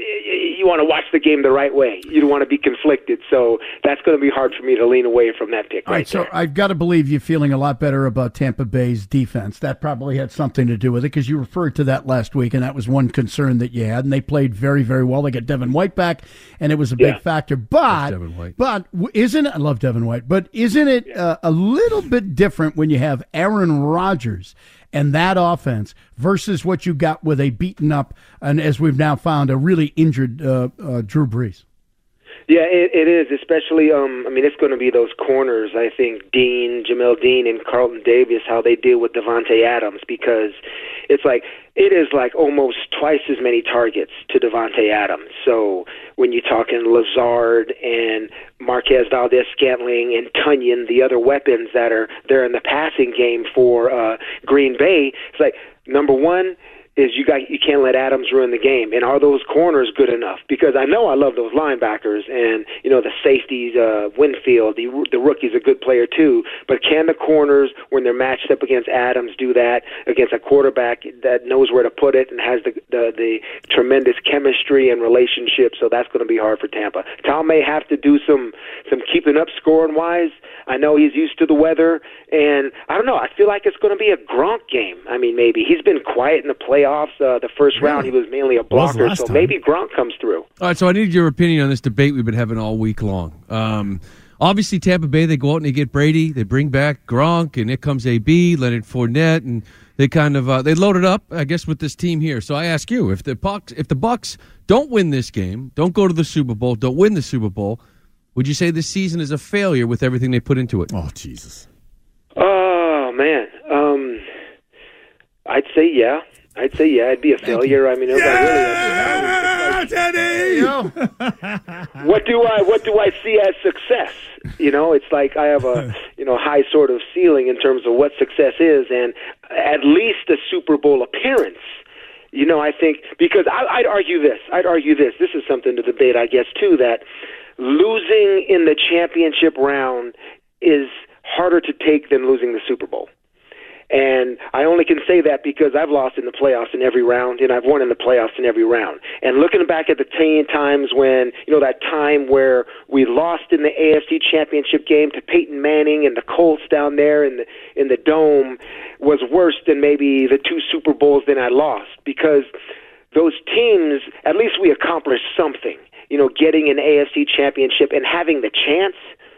you want to watch the game the right way. You don't want to be conflicted. So that's going to be hard for me to lean away from that pick. All right, right so there. I've got to believe you're feeling a lot better about Tampa Bay's defense. That probably had something to do with it because you referred to that last week, and that was one concern that you had. And they played very, very well. They got Devin White back, and it was a big Yeah. factor. But, but isn't it, I love Devin White, but isn't it uh, a little bit different when you have Aaron Rodgers and that offense versus what you got with a beaten up, and as we've now found, a really injured uh, uh, Drew Brees? Yeah, it, it is, especially, um, I mean, it's going to be those corners, I think, Dean, Jamel Dean, and Carlton Davis, how they deal with Devontae Adams, because it's like, it is like almost twice as many targets to Devontae Adams. So when you're talking Lazard and Marquez Valdez-Scantling and Tunyon, the other weapons that are there in the passing game for uh, Green Bay, it's like, number one, is you got you can't let Adams ruin the game. And are those corners good enough? Because I know I love those linebackers and, you know, the safeties, uh, Winfield, the, the rookie's a good player too. But can the corners, when they're matched up against Adams, do that against a quarterback that knows where to put it and has the the, the tremendous chemistry and relationship? So that's going to be hard for Tampa. Tom may have to do some, some keeping up scoring-wise. I know he's used to the weather, and I don't know. I feel like it's going to be a Gronk game. I mean, maybe. He's been quiet in the playoffs. Uh, the first round, he was mainly a blocker, so time? maybe Gronk comes through. All right, so I need your opinion on this debate we've been having all week long. Um, obviously, Tampa Bay, they go out and they get Brady. They bring back Gronk, and it comes A B, Leonard Fournette, and they kind of uh, they load it up, I guess, with this team here. So I ask you, if the Bucs, if the Bucs don't win this game, don't go to the Super Bowl, don't win the Super Bowl, would you say this season is a failure with everything they put into it? Oh, Jesus. Oh, man. Um, I'd say yeah. I'd say yeah. It'd be a failure. I mean, yeah, Teddy! what do I what do I see as success? You know, it's like I have a you know high sort of ceiling in terms of what success is, and at least a Super Bowl appearance. You know, I think because I, I'd argue this. I'd argue this. This is something to debate, I guess, too. That losing in the championship round is harder to take than losing the Super Bowl. And I only can say that because I've lost in the playoffs in every round, and I've won in the playoffs in every round. And looking back at the ten times when, you know, that time where we lost in the A F C Championship game to Peyton Manning and the Colts down there in the in the Dome was worse than maybe the two Super Bowls that I lost, because those teams, at least we accomplished something. You know, getting an A F C Championship and having the chance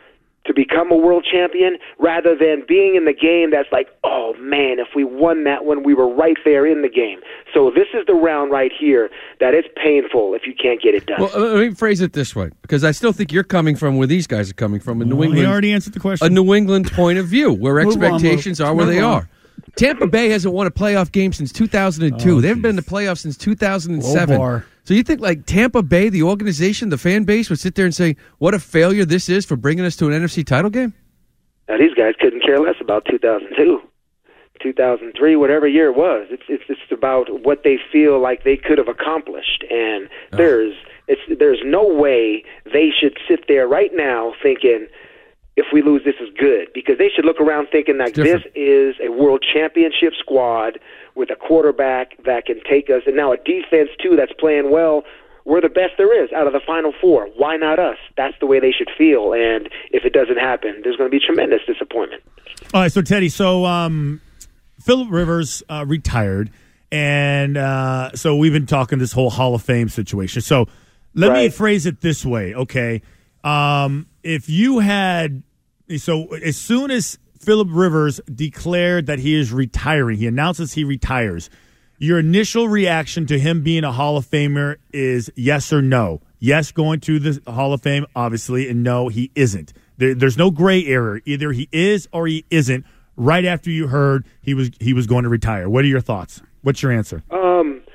to become a world champion, rather than being in the game that's like, oh, man, if we won that one, we were right there in the game. So this is the round right here that it's painful if you can't get it done. Well, let me phrase it this way, because I still think you're coming from where these guys are coming from, a New Well, England. he already answered the question. A New England point of view, where Move on, expectations Lou. are where Move they on. are. Tampa Bay hasn't won a playoff game since two thousand two. Oh, they haven't been in the playoffs since two thousand seven. Oh, bar. So you think like Tampa Bay, the organization, the fan base, would sit there and say, what a failure this is for bringing us to an N F C title game? Now, these guys couldn't care less about two thousand two, two thousand three, whatever year it was. It's it's it's about what they feel like they could have accomplished, and Oh. there's it's there's no way they should sit there right now thinking, if we lose, this is good, because they should look around thinking like this is a world championship squad with a quarterback that can take us, and now a defense too that's playing well. We're the best there is out of the Final Four. Why not us? That's the way they should feel. And if it doesn't happen, there's going to be tremendous disappointment. All right, so Teddy, so um, Phillip Rivers uh, retired, and uh, so we've been talking this whole Hall of Fame situation. So let me Right. phrase it this way, okay? Um, if you had, so as soon as Phillip Rivers declared that he is retiring, he announces he retires, your initial reaction to him being a Hall of Famer is yes or no. Yes, going to the Hall of Fame, obviously, and no, he isn't. There, there's no gray area. Either he is or he isn't. Right after you heard he was he was going to retire. What are your thoughts? What's your answer? Um,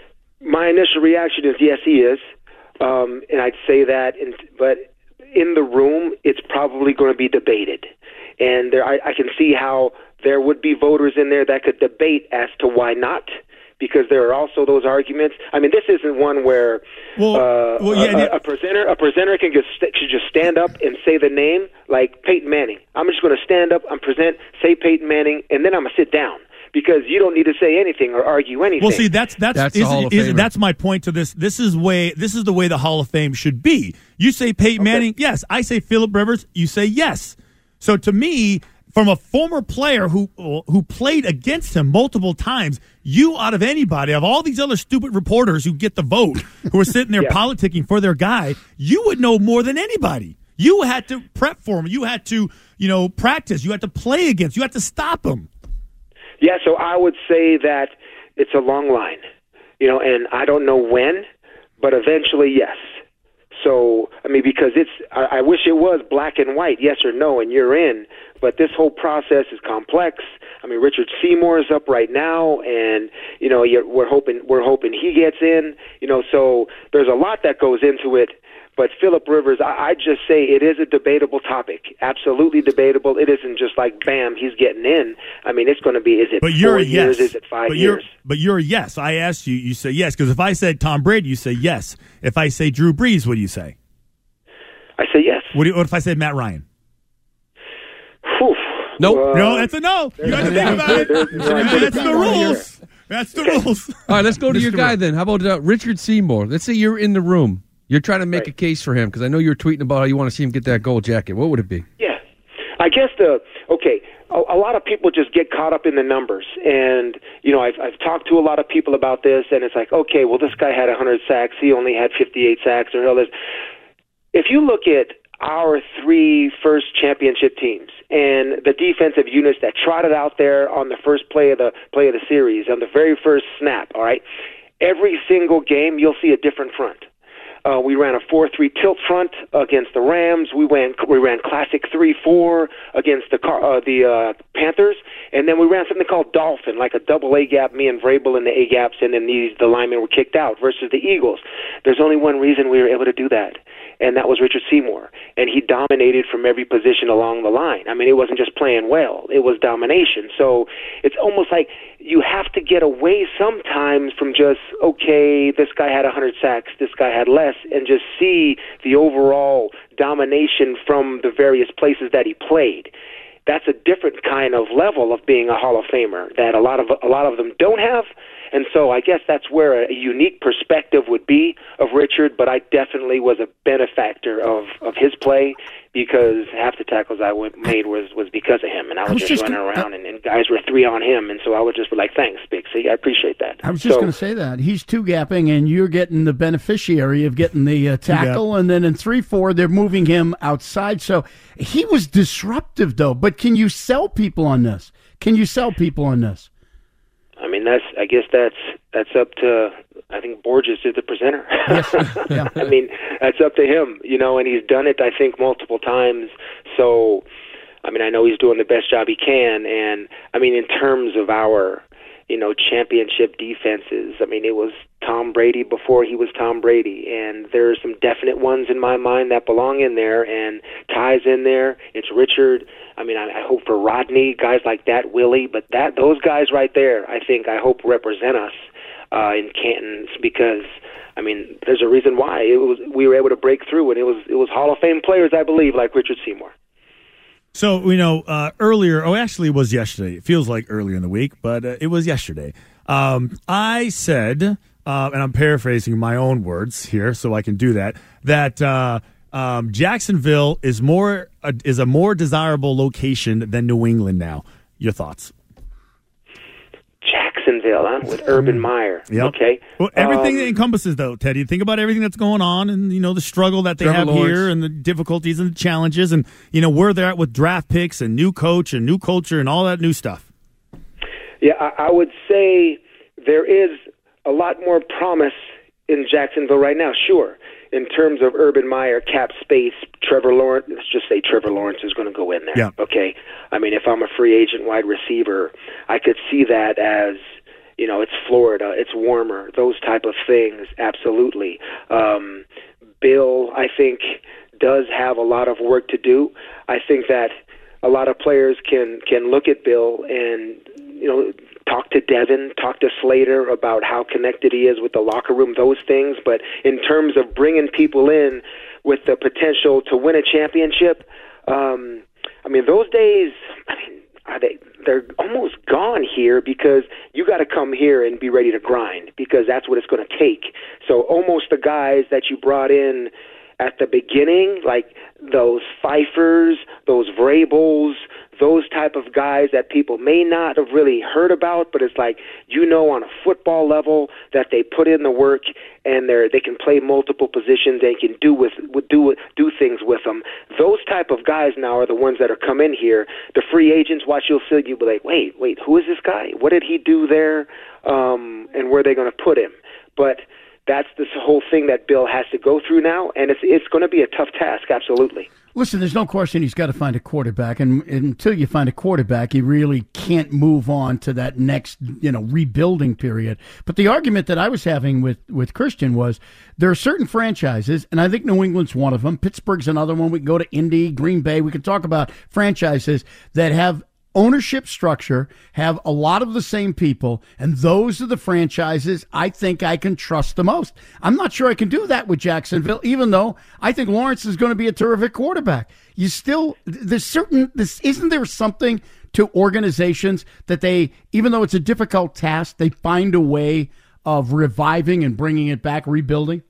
My initial reaction is yes, he is, um, and I'd say that. In, but in the room, it's probably going to be debated, and there I, I can see how there would be voters in there that could debate as to why not. Because there are also those arguments. I mean, this isn't one where well, uh, well, yeah, a, yeah. a presenter a presenter can just should just stand up and say the name like Peyton Manning. I'm just going to stand up and present, say Peyton Manning, and then I'm going to sit down because you don't need to say anything or argue anything. Well, see, that's that's That's is, the Hall of is, Famer. that's my point to this. This is way this is the way the Hall of Fame should be. You say Peyton Manning, yes. I say Phillip Rivers, you say yes. So to me, from a former player who who played against him multiple times, you out of anybody, of all these other stupid reporters who get the vote, who are sitting there Yeah. politicking for their guy, you would know more than anybody. You had to prep for him. You had to, you know, practice. You had to play against. You had to stop him. Yeah, so I would say that it's a long line, you know, and I don't know when, but eventually, yes. So, I mean, because it's, I, I wish it was black and white, yes or no, and you're in. But this whole process is complex. I mean, Richard Seymour is up right now, and you know, you're, we're hoping we're hoping he gets in. You know, so there's a lot that goes into it. But Phillip Rivers, I, I just say it is a debatable topic, absolutely debatable. It isn't just like bam, he's getting in. I mean, it's going to be is it But four you're a years? yes. Is it five but you're, years? But you're a yes. I asked you, you say yes. Because if I said Tom Brady, you say yes. If I say Drew Brees, what do you say? I say yes. What, do you, what if I said Matt Ryan? Whew. Nope. Well, No, that's a no. You have to think about it. there's- there's- That's the rules. That's the rules. All right, let's go to your Mister guy Ray. then. How about uh, Richard Seymour? Let's say you're in the room. You're trying to make a case for him because I know you were tweeting about how you want to see him get that gold jacket. What would it be? Yeah, I guess the okay. A, a lot of people just get caught up in the numbers, and you know, I've I've talked to a lot of people about this, and it's like, okay, well, this guy had one hundred sacks, he only had fifty-eight sacks, or all this. If you look at our three first championship teams and the defensive units that trotted out there on the first play of the play of the series, on the very first snap, all right, every single game you'll see a different front. Uh, we ran a four three tilt front against the Rams. We ran we ran classic three four against the Car- uh, the uh, Panthers, and then we ran something called Dolphin, like a double A gap. Me and Vrabel in the A gaps, and then these the linemen were kicked out. Versus the Eagles, there's only one reason we were able to do that, and that was Richard Seymour, and he dominated from every position along the line. I mean, it wasn't just playing well; it was domination. So it's almost like you have to get away sometimes from just, okay, this guy had one hundred sacks, this guy had less, and just see the overall domination from the various places that he played. That's a different kind of level of being a Hall of Famer that a lot of a lot of them don't have. And so I guess that's where a unique perspective would be of Richard, but I definitely was a benefactor of, of his play because half the tackles I went, made was, was because of him, and I was, I was just, just running gonna- around, and, and guys were three on him, and so I would just be like, thanks, Big C, I appreciate that. I was just So- going to say that. He's two-gapping, and you're getting the beneficiary of getting the uh, tackle, and then in three four, they're moving him outside. So he was disruptive, though. But can you sell people on this? Can you sell people on this? I mean, that's. I guess that's that's up to. I think Borges is the presenter. yeah. I mean, that's up to him, you know, and he's done it, I think, multiple times. So, I mean, I know he's doing the best job he can, and I mean, in terms of our, you know, championship defenses, I mean, it was Tom Brady before he was Tom Brady, and there are some definite ones in my mind that belong in there, and Ty's in there. It's Richard. I mean, I, I hope for Rodney, guys like that, Willie, but that those guys right there, I think, I hope represent us uh, in Canton because, I mean, there's a reason why it was we were able to break through, and it was it was Hall of Fame players, I believe, like Richard Seymour. So, you know, uh, earlier, oh, actually it was yesterday. It feels like earlier in the week, but uh, it was yesterday. Um, I said, uh, and I'm paraphrasing my own words here so I can do that, that uh, um, Jacksonville is more uh, is a more desirable location than New England now. Your thoughts? Jacksonville, huh? With Urban Meyer. Yep. Okay. Well, everything Um, that encompasses, though, Teddy. Think about everything that's going on, and you know the struggle that they Trevor have Lawrence. here, and the difficulties and the challenges, and you know where they're at with draft picks and new coach and new culture and all that new stuff. Yeah, I, I would say there is a lot more promise in Jacksonville right now, sure. In terms of Urban Meyer, cap space, Trevor Lawrence, let's just say Trevor Lawrence is going to go in there. Yeah. Okay. I mean, if I'm a free agent wide receiver, I could see that as you know, it's Florida, it's warmer, those type of things, absolutely. Um, Bill, I think, does have a lot of work to do. I think that a lot of players can, can look at Bill and, you know, talk to Devin, talk to Slater about how connected he is with the locker room, those things. But in terms of bringing people in with the potential to win a championship, um, I mean, those days, I mean, are they, they're almost gone here, because you got to come here and be ready to grind, because that's what it's going to take. So almost the guys that you brought in at the beginning, like those Pfeiffers, those Vrabels, those type of guys that people may not have really heard about, but it's like, you know, on a football level that they put in the work and they they can play multiple positions. They can do with do do things with them. Those type of guys now are the ones that are come in here. The free agents, watch, you'll see, you'll be like, wait, wait, who is this guy? What did he do there? Um, and where are they going to put him? But that's this whole thing that Bill has to go through now, and it's it's going to be a tough task, absolutely. Listen, there's no question he's got to find a quarterback, and, and until you find a quarterback, you really can't move on to that next, you know, rebuilding period. But the argument that I was having with, with Christian was there are certain franchises, and I think New England's one of them. Pittsburgh's another one. We can go to Indy, Green Bay. We can talk about franchises that have ownership structure, have a lot of the same people, and those are the franchises I think I can trust the most. I'm not sure I can do that with Jacksonville, even though I think Lawrence is going to be a terrific quarterback. You still, there's certain, this isn't there something to organizations that they, even though it's a difficult task, they find a way of reviving and bringing it back, rebuilding?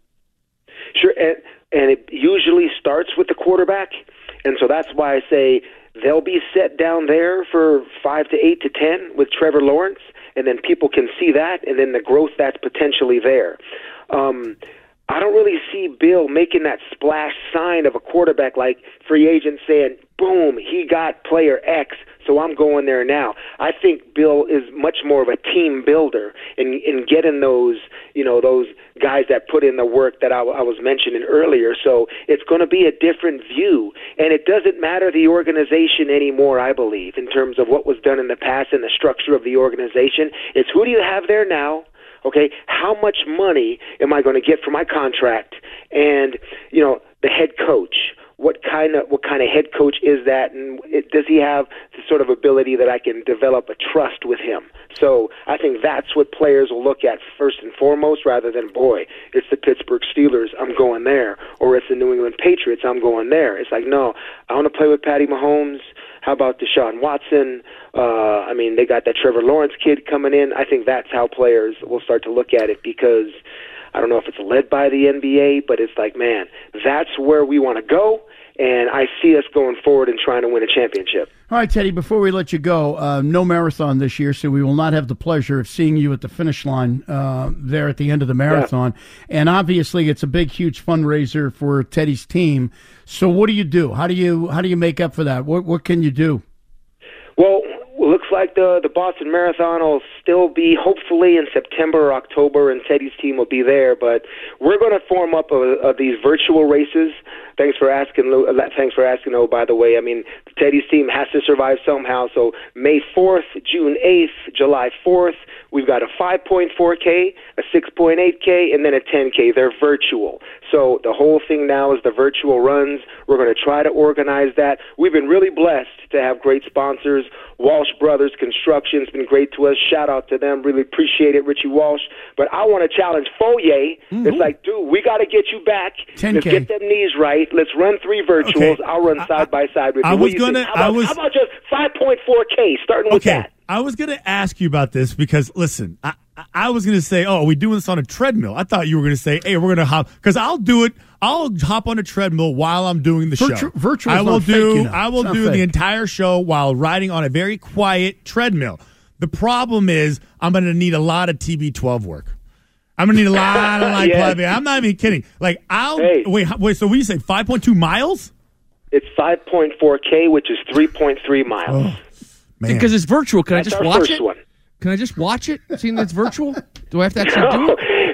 Sure, and, and it usually starts with the quarterback, and so that's why I say they'll be set down there for five to eight to ten with Trevor Lawrence, and then people can see that, and then the growth that's potentially there. Um, I don't really see Bill making that splash sign of a quarterback like free agent saying, boom, he got player X, so I'm going there now. I think Bill is much more of a team builder in, in getting those, you know, those guys that put in the work that I, I was mentioning earlier. So it's going to be a different view, and it doesn't matter the organization anymore, I believe, in terms of what was done in the past and the structure of the organization. It's who do you have there now? Okay, how much money am I going to get for my contract? And, you know, the head coach, what kind of what kind of head coach is that, and it, does he have the sort of ability that I can develop a trust with him? So I think that's what players will look at first and foremost, rather than, boy, it's the Pittsburgh Steelers, I'm going there, or it's the New England Patriots, I'm going there. It's like, no, I want to play with Patty Mahomes. How about Deshaun Watson? Uh, I mean, they got that Trevor Lawrence kid coming in. I think that's how players will start to look at it, because I don't know if it's led by the N B A, but it's like, man, that's where we want to go, and I see us going forward and trying to win a championship. All right, Teddy, before we let you go, uh, no marathon this year, so we will not have the pleasure of seeing you at the finish line uh, there at the end of the marathon. Yeah. And obviously it's a big, huge fundraiser for Teddy's team. So what do you do? How do you how do you make up for that? What what can you do? Well, it looks like the the Boston Marathon will still be hopefully in September or October, and Teddy's team will be there. But we're going to form up a, a, these virtual races. Thanks for asking. Lou. Thanks for asking. Oh, by the way, I mean, Teddy's team has to survive somehow. So May fourth, June eighth, July fourth, we've got a five point four K, a six point eight K, and then a ten K. They're virtual. So the whole thing now is the virtual runs. We're going to try to organize that. We've been really blessed to have great sponsors. Walsh Brothers Construction's been great to us. Shout out to them. Really appreciate it, Richie Walsh. But I want to challenge Foye. Mm-hmm. It's like, dude, we got to get you back. ten K. Let's get them knees right. Let's run three virtuals. Okay. I'll run I, side by side with you. I was what gonna. How about, I was. How about just five point four K? Starting with okay. that. I was going to ask you about this because, listen, I, I was going to say, oh, are we doing this on a treadmill? I thought you were going to say, hey, we're going to hop, because I'll do it. I'll hop on a treadmill while I'm doing the Virtu- show. Virtual I will is not do. fake, you know. I will It's do not the fake. entire show while riding on a very quiet treadmill. The problem is, I'm going to need a lot of T B twelve work. I'm going to need a lot of like. Yeah. play. I'm not even kidding. Like I'll Hey. wait. Wait. So what you say? five point two miles? It's five point four K, which is three point three miles. Oh, man. Because it's virtual. Can That's I just our watch first it? one. Can I just watch it, seeing that it's virtual? Do I have to actually do No, it?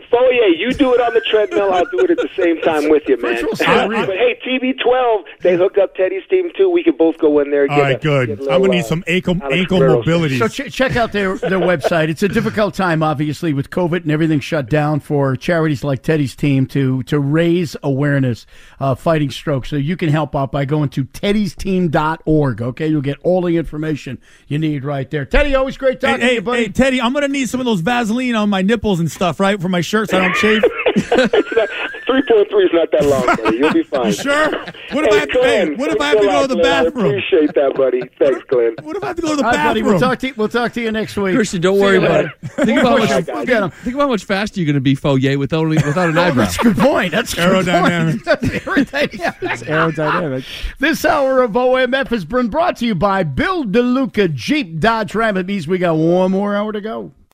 Foyer, you do it on the treadmill. I'll do it at the same time with you, man. Virtual but surgery. hey, T B twelve, they hook up Teddy's team too. We can both go in there. And All get right, a, good. get a little, I'm going to need uh, some ankle, Alex ankle Guerrero. mobility. So ch- check out their their website. It's a difficult time, obviously, with COVID and everything shut down for charities like Teddy's team to to raise awareness uh, fighting stroke. So you can help out by going to teddys team dot org. Okay, you'll get all the information you need right there. Teddy, always great talking Hey, to you, buddy. hey, Teddy, I'm going to need some of those Vaseline on my nipples and stuff, right, for my shirts. I don't shave. three point three is not that long, buddy. You'll be fine. You sure? What if hey, I have to, Glenn, hey, what if I have to go to the Glenn, bathroom? I appreciate that, buddy. Thanks, Glenn. What if I have to go to the All right, buddy, bathroom? we'll talk to you, we'll talk to you next week. Christian, don't See worry you about later. it. Think about, We'll how much, we'll get 'em. think about how much faster you're going to be, Foyer, with only without an Oh, eyebrow. that's a good point. That's a good Aerodynamic. point. That's aerodynamic. It's aerodynamic. This hour of O M F has been brought to you by Bill DeLuca Jeep Dodge Ram. It means we got one more hour to go.